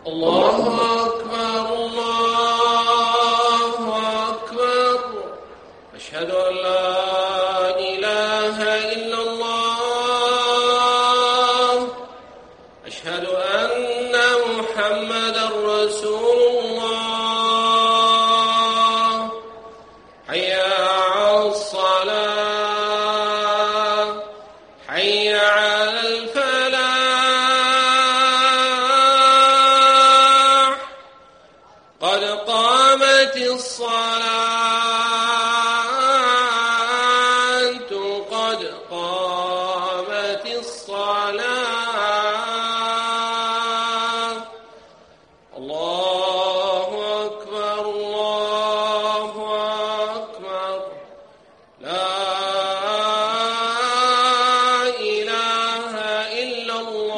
الله أكبر الله أكبر. أشهد أن لا إله إلا الله. أشهد أن محمدا رسول الله. حي على الصلاة حي على الفلاح. قد قامت الصلاة قد قامت الصلاة. الله أكبر الله أكبر. لا إله إلا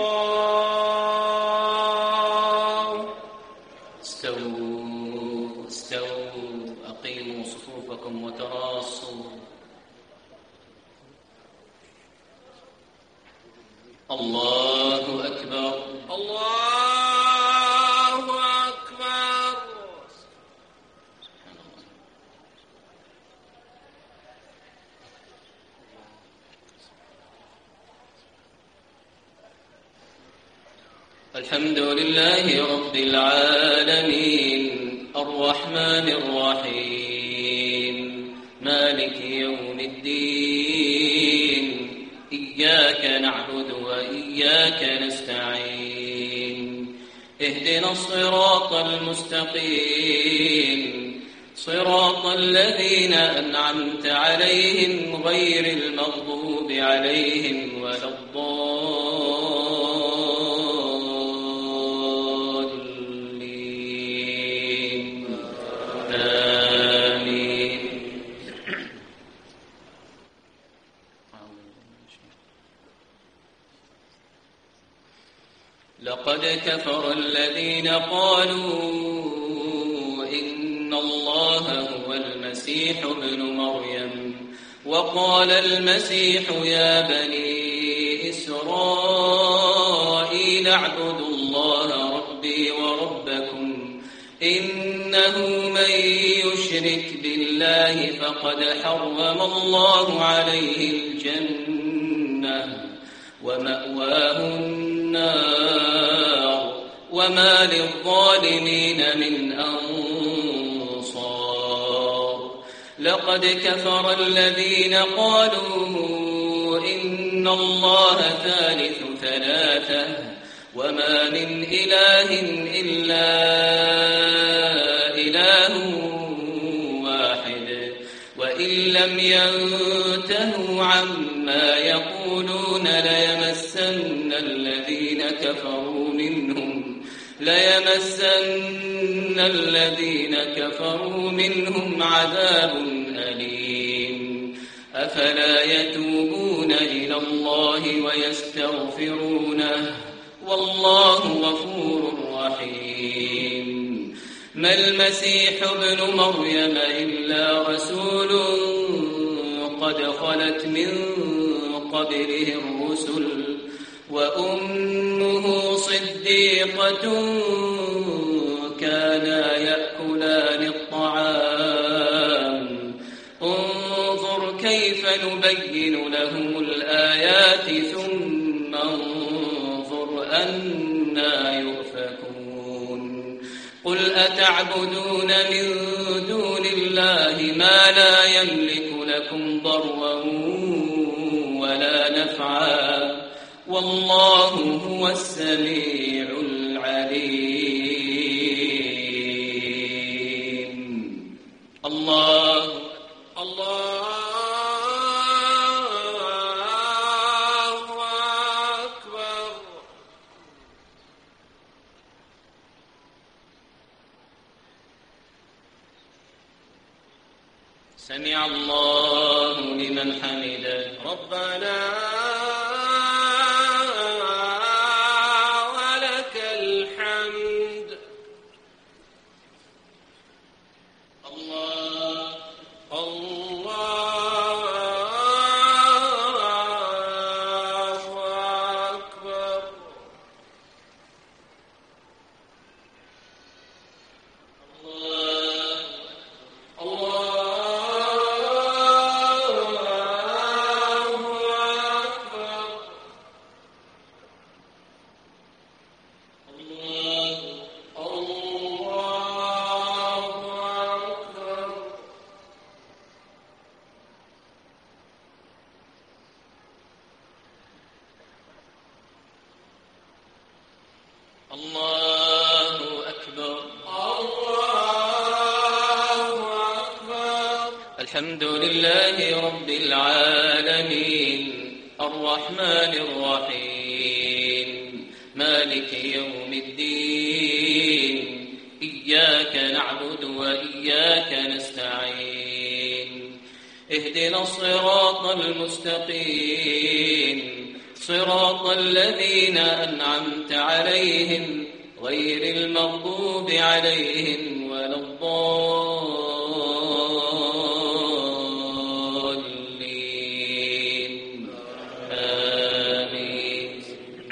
الله. استووا استووا أقيموا صفوفكم وتراصوا. الله أكبر الله أكبر. الحمد لله رب العالمين الرحمن الرحيم مالك يوم الدين. إياك نعبد وإياك نستعين. اهدنا الصراط المستقيم صراط الذين أنعمت عليهم غير المغضوب عليهم ولا الضالين. آمين. لقد كفر الذين قالوا إن الله هو المسيح ابن مريم وقال المسيح يا بني إسرائيل اعبدوا الله ربي وربكم إنه من يشرك بالله فقد حرم الله عليه الجنة ومأواه النار وما للظالمين من أنصار. لقد كفر الذين قالوا إن الله ثالث ثلاثة وما من إله إلا إله واحد وإن لم ينتهوا عما يقولون ليمسن الذين كفروا منهم عذاب أليم. أفلا يتوبون إلى الله ويستغفرونه والله غفور رحيم. ما المسيح ابن مريم إلا رسول قد خلت من قبله الرسل وأمه صديقة كانا يأكلان الطعام. انظر كيف نبين لهم الآيات ثم انظر أنى يؤفكون. قل أتعبدون من دون الله ما لا يملك لكم ضرا ولا نفعا والله هو السميع العليم. الله أكبر. سمع الله لمن حمده. ربنا الحمد لله رب العالمين الرحمن الرحيم مالك يوم الدين إياك نعبد وإياك نستعين اهدنا الصراط المستقيم صراط الذين أنعمت عليهم غير المغضوب عليهم ولا الضالين آمين.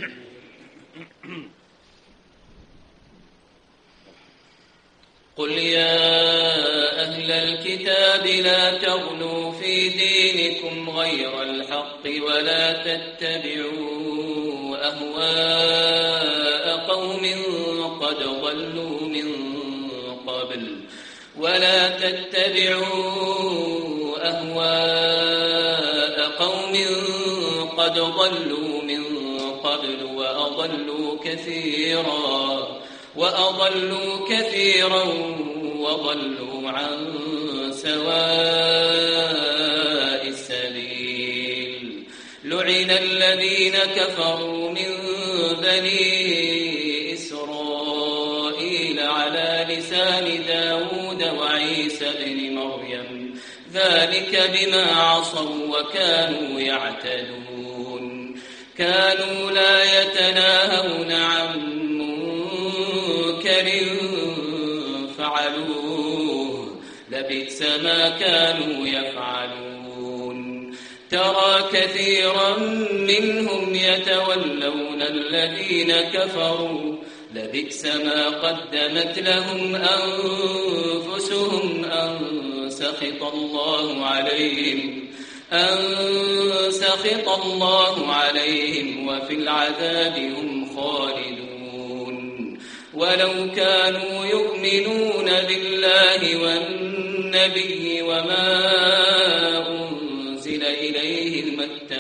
قل يا أهل الكتاب لا تغلوا في دينكم غير الحق ولا تتبعوا أهواء قوم قد ضلوا من قبل وأضلوا كثيرا وضلوا عن سواء السبيل لعن الذين كفروا من بني إسرائيل على لسان داود وعيسى بن مريم ذلك بما عصوا وكانوا يعتدون كانوا لا يتناهون عن منكر فعلوه لبئس ما كانوا يفعلون ترى كثيرا منهم يتولون الذين كفروا لبئس ما قدمت لهم أنفسهم أن سخط الله عليهم وفي العذاب هم خالدون ولو كانوا يؤمنون بالله والنبي وما أنزل إليهم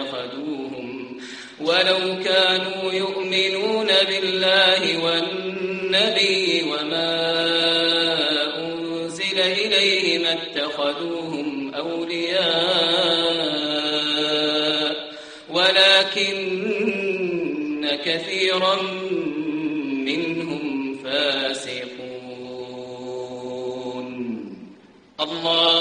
ما اتخذوهم أولياء ولكن كثيرا منهم فاسقون. الله